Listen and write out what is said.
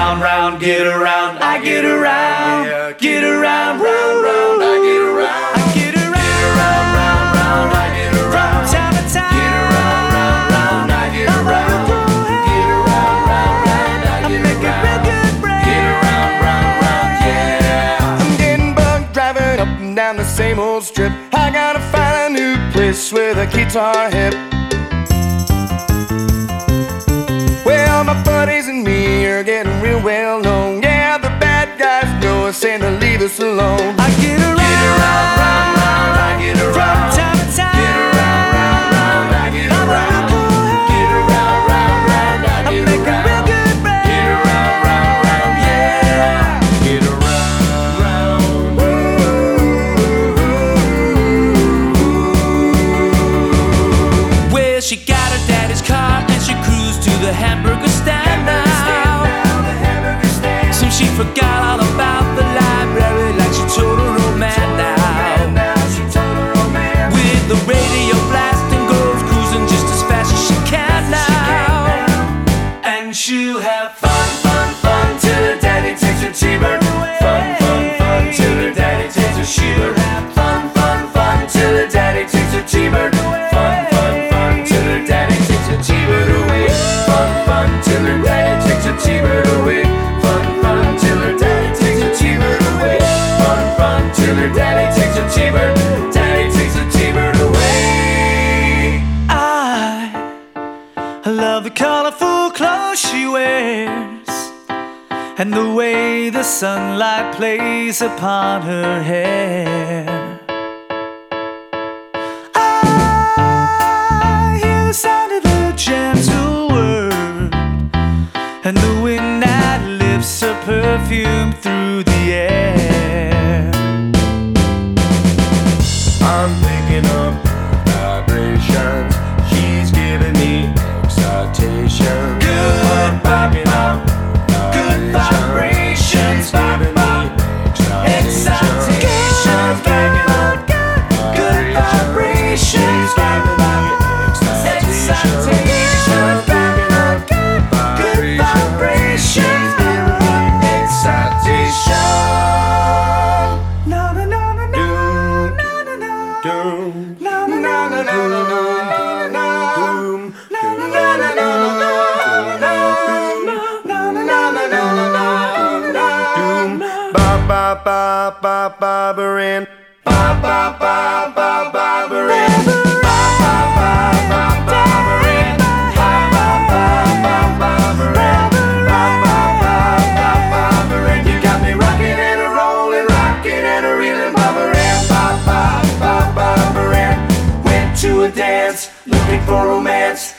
around, round, get around, I get around, yeah, get around, round, round, I get around, I get around, round, round, I get around, from time to time, get around, round, round, I get around, get around, round, round, I get around, get around, round, round, yeah. I'm getting bugged driving up and down the same old strip. I gotta find a new place with a guitar hip. Well, my buddies and me are getting real well known. Yeah, the bad guys know us and to leave us alone. I get around, round, round, I get around, from time to time, get around, round, round, I get around, get around, round, round, I get around, get around, round, round, yeah, get around, round. Well, she got her daddy's car and she cruised to the hamburger stand now. So she forgot all about the library like she told her old man now. With the radio blasting, goes cruising just as fast as she can now. And she'll have fun, fun, fun till her daddy takes her T-bird. Fun, fun, fun till her daddy takes her she-bird. Fun, fun, fun till her daddy takes her T-bird. Fun, fun, fun till her daddy takes her T-bird away. Fun, fun till her daddy takes her T-bird away. Fun, fun till her daddy takes her T-bird away. Fun, fun till her daddy takes her T-bird. Daddy takes her T-bird away. I love the colorful clothes she wears and the way the sunlight plays upon her hair. I hear the sound of the gentle word and the wind that lifts her perfume through the air. I'm picking up vibrations. She's giving me excitation. Good vibrations, good vibrations, giving me excitation, good vibrations, excitation, good vibrations, excitation. No, no, no, no, no, no, no, no, Doom, no, no, no, no, no, no, no. ba ba ba ba barin, ba ba ba ba ba barin, ba ba ba ba ba barin, ba ba ba ba ba barin, ba ba ba ba ba barin. You got me rocking and a rolling, rocking and a reeling, ba barin, ba ba ba ba barin. Went to a dance, looking for romance.